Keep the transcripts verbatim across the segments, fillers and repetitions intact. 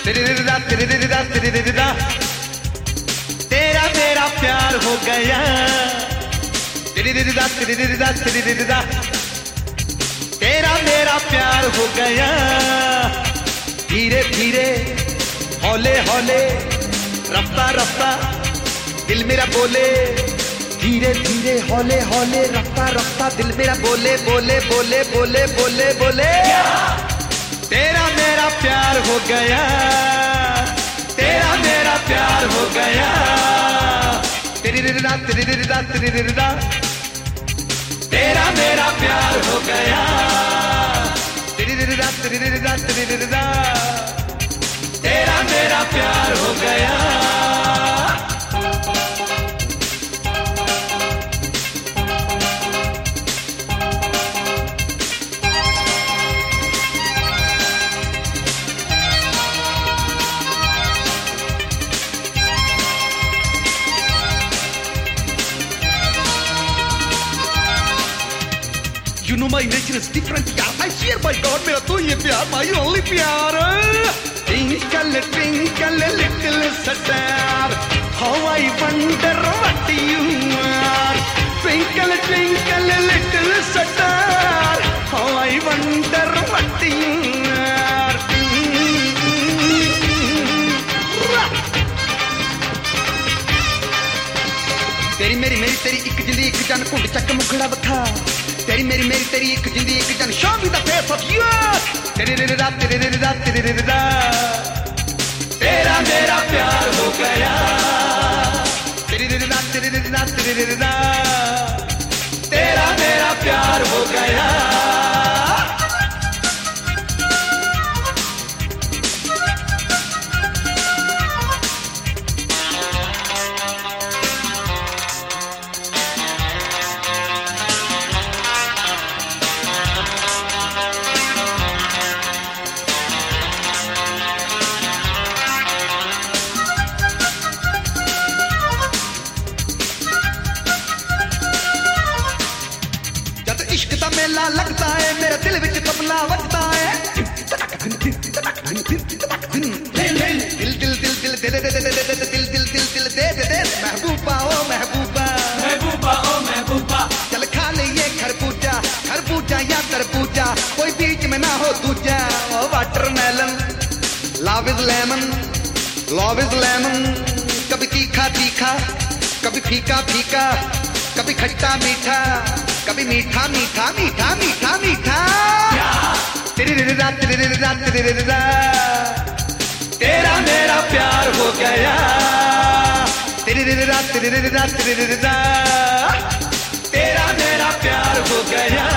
तेरा मेरा प्यार हो गया, तेरा मेरा प्यार हो गया। धीरे धीरे हौले हौले रफ्ता रफ्ता दिल मेरा बोले, धीरे धीरे हौले हौले रफ्ता रफ्ता दिल मेरा बोले बोले बोले बोले बोले बोले तेरा मेरा प्यार हो गया, तेरा मेरा प्यार हो गया। तेरी रिदा तेरी रिदा तेरी रिदा तेरा मेरा प्यार हो गया, तेरी रिदा तेरी रिदा तेरी रिदा तेरा मेरा प्यार हो गया। You know my nature is different, yaar. I swear by God, मेरा तो ये प्यार, my only प्यार। Twinkle, twinkle, little star, how I wonder what you are. Twinkle, twinkle, little star, how I wonder what you are. तेरी मेरी मेरी तेरी एक जिंदगी एक जान कुंड चक मुखड़ा बखा, तेरी मेरी मेरी तेरी एक जिंदगी एक जान show me the face of you। तेरी रिदा तेरी रिदा तेरी रिदा तेरा मेरा प्यार हो गया, तेरी रिदा तेरी रिदा तेरी रिदा तेरा मेरा प्यार हो गया। इश्क दा मेला लगता है, मेरे दिल विच तबला बजता है। दिल दिल दिल दिल दिल दिल दे दे दे दे दे दिल दिल दिल दिल दे दे दे महबूबा ओ महबूबा महबूबा ओ महबूबा चल खा ले ये खरबूजा, खरबूजा या तरबूजा कोई बीच में ना हो दूजा। Oh watermelon love is lemon, love is lemon, कभी तीखा तीखा कभी फीका फीका, कभी खट्टा मीठा कभी मीठा मीठा मीठा मीठा मीठा। तेरी रिदा तेरी रिदा तेरी रिदा तेरा मेरा प्यार हो गया, तेरी रिदा तेरी रिदा तेरी रिदा तेरा मेरा प्यार हो गया।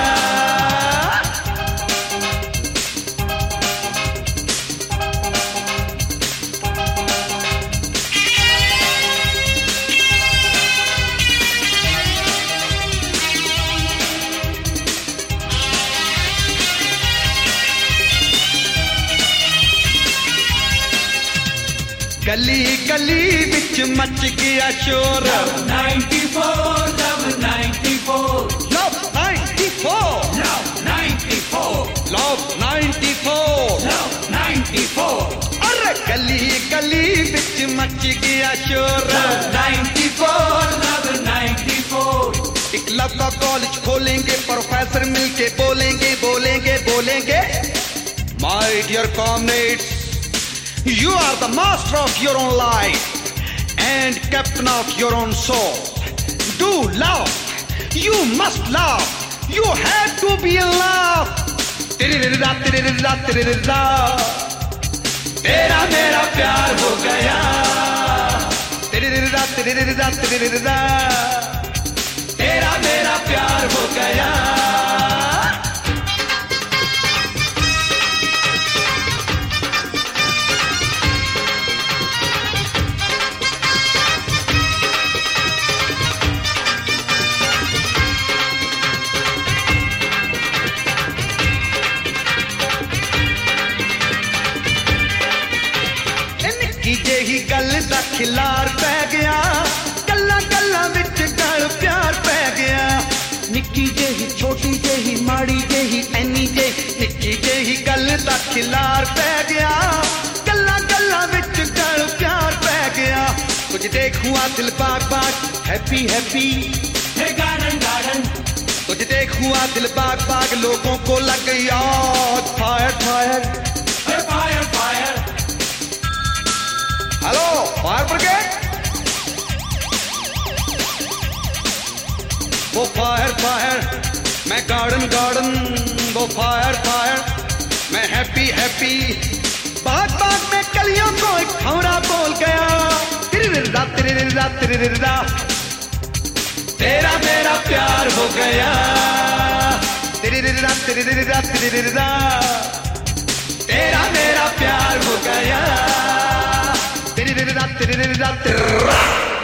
गली गली विच मच गया शोर, ninety four love ninety four love ninety four love ninety four love ninety four love ninety four. अरे गली गली विच मच गया शोर, ninety four love ninety four. एक लव का कॉलेज खोलेंगे, प्रोफेसर मिलके बोलेंगे बोलेंगे बोलेंगे my dear comrades, you are the master of your own life and captain of your own soul. Do love, you must love, you have to be in love. तेरी रिदा तेरी रिदा तेरी रिदा तेरा मेरा प्यार हो गया, तेरी रिदा तेरी रिदा तेरी रिदा तेरा मेरा प्यार हो गया। जेही गल दा खिलार पै गया, गल्ला गल्ला विच गल प्यार पै गया। निक्की जेही छोटी जेही माड़ी जेही ऐनी जेही निक्की जेही गल दा खिलार पै गया, गल्ला गल्ला देख हुआ दिल बाग बाग happy happy, Hey garden, garden, तुझे देख हुआ दिल बाग बाग, लोगों को लग गई आग, fire fire. hey fire, fire, hello fire brigade, वो फायर फायर, मैं गार्डन गार्डन, वो फायर फायर, मैं हैप्पी हैप्पी। बाग बाग में कलियों को एक भंवरा बोल गया, तिरिरिरा तिरिरिरा तिरिरिरा, तेरा मेरा प्यार हो गया, तिरिरिरा तिरिरिरा तिरिरिरा, तेरा मेरा प्यार हो गया, तिरिरिरा तिरिरिरा तिरिरिरा।